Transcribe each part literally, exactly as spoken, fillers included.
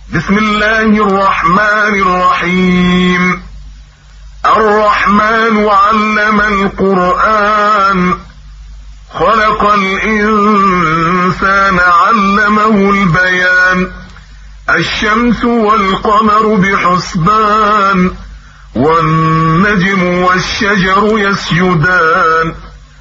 بسم الله الرحمن الرحيم. الرحمن علم القرآن، خلق الإنسان علمه البيان. الشمس والقمر بحسبان، والنجم والشجر يسجدان.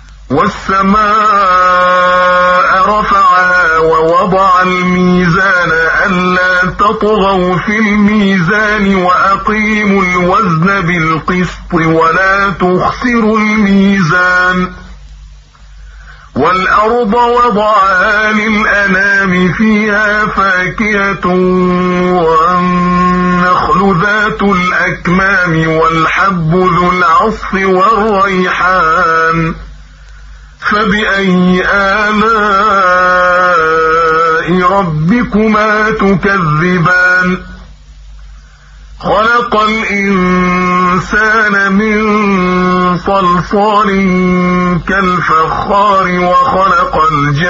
والسماء رفعها ووضع الميزان ألا تطغوا في الميزان وأقيموا الوزن بالقسط ولا تخسروا الميزان. والأرض وضعها للأنام فيها فاكهة والنخل ذات الأكمام والحب ذو العصف والريحان. فبأي آلاء ربكما تكذبان؟ خلق الإنسان من صلصال كالفخار وخلق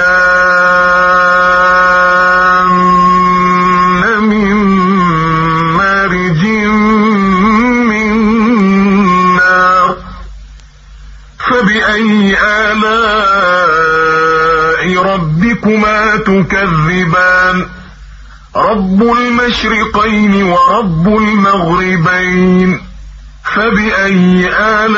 الجان من مارج من نار. فبأي آلاء ربكما تكذبان؟ رب المشرقين ورب المغربين. فبأي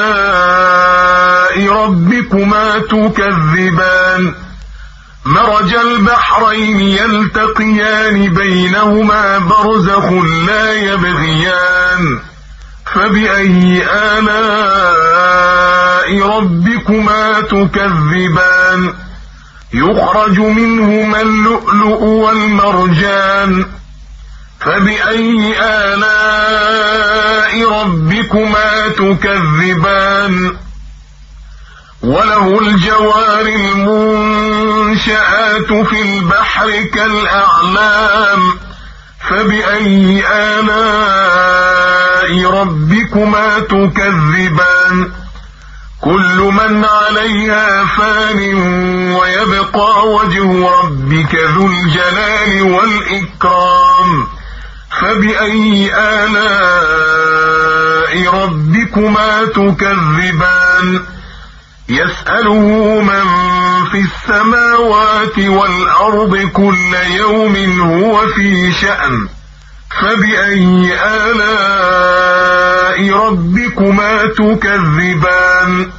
آلاء ربكما تكذبان؟ مرج البحرين يلتقيان بينهما برزخ لا يبغيان. فبأي آلاء ربكما تكذبان؟ يخرج منهما اللؤلؤ والمرجان. فبأي آلاء ربكما تكذبان؟ وله الجوار المنشآت في البحر كالأعلام. فبأي آلاء ربكما تكذبان؟ كل من عليها فان ويبقى وجه ربك ذو الجلال والإكرام. فبأي آلاء ربكما تكذبان؟ يسأله من في السماوات والأرض كل يوم هو في شأن. فبأي آلاء ربكما تكذبان؟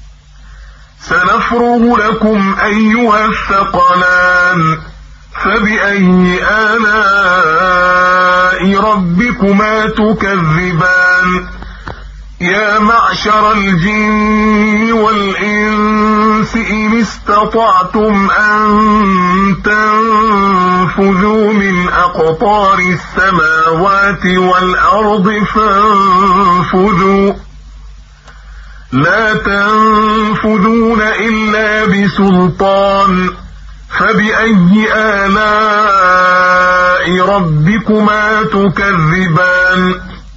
سنفرغ لكم أيها الثقلان. فبأي آلاء ربكما تكذبان؟ يا معشر الجن والإنس إن استطعتم أن تنفذوا من أقطار السماوات والأرض فانفذوا، لا تنفذون إلا بسلطان. فبأي آلاء ربكما تكذبان؟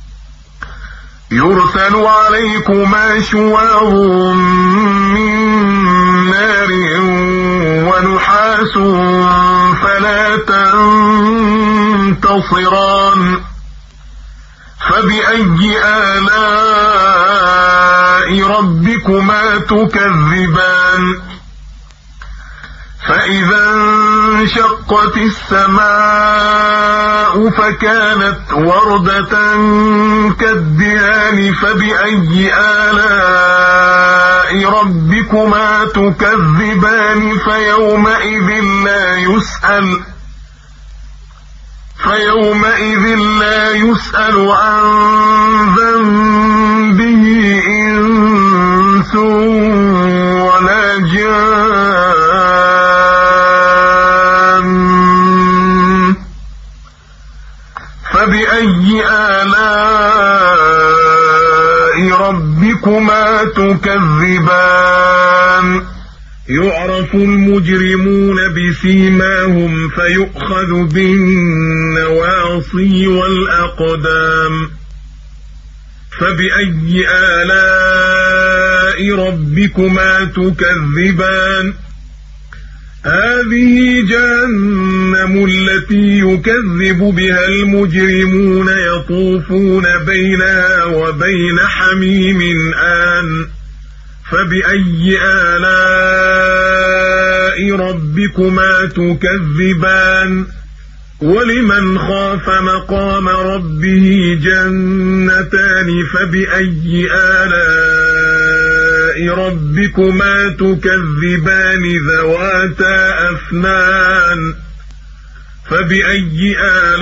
يرسل عليكما شواظ من نار ونحاس فلا تنتصران. فبأي آلاء ربكما تكذبان؟ فإذا انشقت السماء فكانت وردة كالدهان. فبأي آلاء ربكما تكذبان؟ فيومئذ لا يسأل فيومئذ لا يسأل عن ذنبه إنس ولا جان. فبأي آلاء ربكما تكذبان؟ يعرف المجرمون بسيماهم فيؤخذ بالنواصي والأقدام. فبأي آلاء ربكما تكذبان؟ هذه جهنم التي يكذب بها المجرمون يطوفون بينها وبين حميم آن فبأي آلاء ربكما تكذبان ولمن خاف مقام ربه جنتان فبأي آلاء ربكما تكذبان ذواتا أفنان فبأي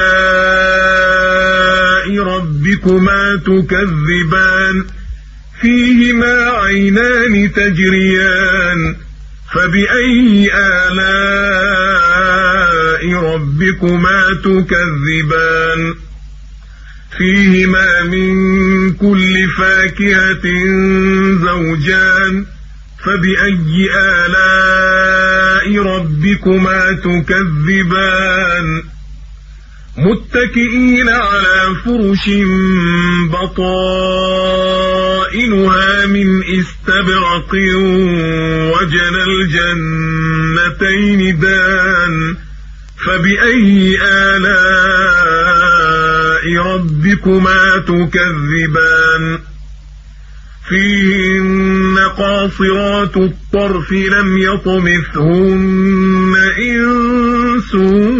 آلاء ربكما تكذبان فيهما عينان تجريان فبأي آلاء ربكما تكذبان فيهما من كل فاكهة زوجان فبأي آلاء ربكما تكذبان متكئين على فرش بطائنها من استبرق وجنى الجنتين دان فبأي آلاء ربكما تكذبان فيهن قاصرات الطرف لم يطمثهن إنس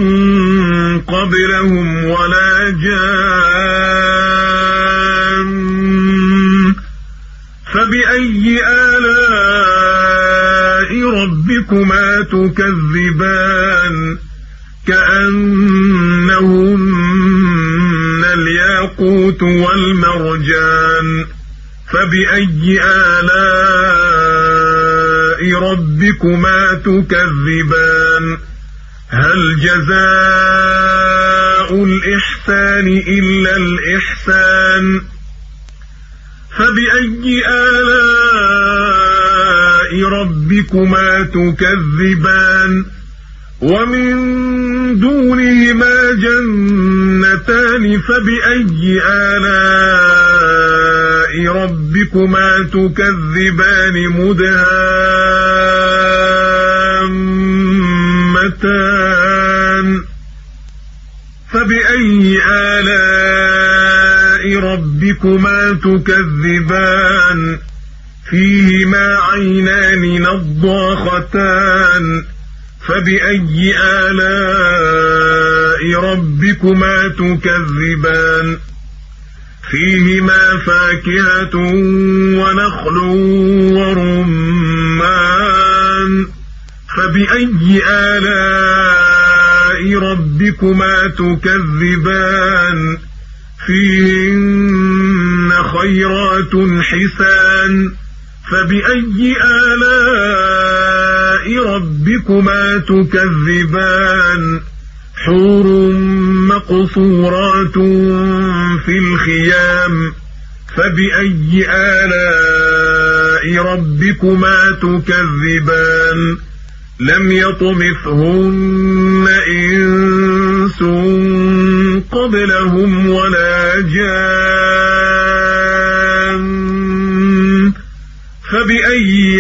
قبلهم ولا جان فبأي آلاء ربكما تكذبان كأنهن الياقوت والمرجان فبأي آلاء ربكما تكذبان هل جزاء الإحسان إلا الإحسان فبأي آلاء ربكما تكذبان ومن دونهما جنتان فبأي آلاء ربكما تكذبان مدهامتان فبأي آلاء ربكما تكذبان فيهما عينان نضاختان فبأي آلاء ربكما تكذبان فيهما فاكهة ونخل ورمان فبأي آلاء ربكما تكذبان فيهن خيرات حسان فبأي آلاء ربكما تكذبان حور مقصورات في الخيام فبأي آلاء ربكما تكذبان لم يطمثهن إنس قبلهم ولا جان فبأي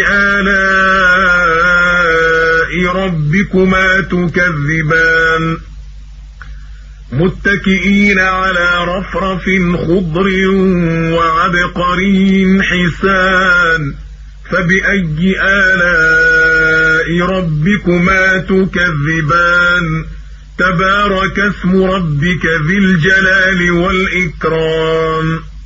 آلاء ربكما تكذبان متكئين على رفرف خضر وعبقري حسان فبأي آلاء ربكما تكذبان تبارك اسم ربك ذي الجلال والإكرام.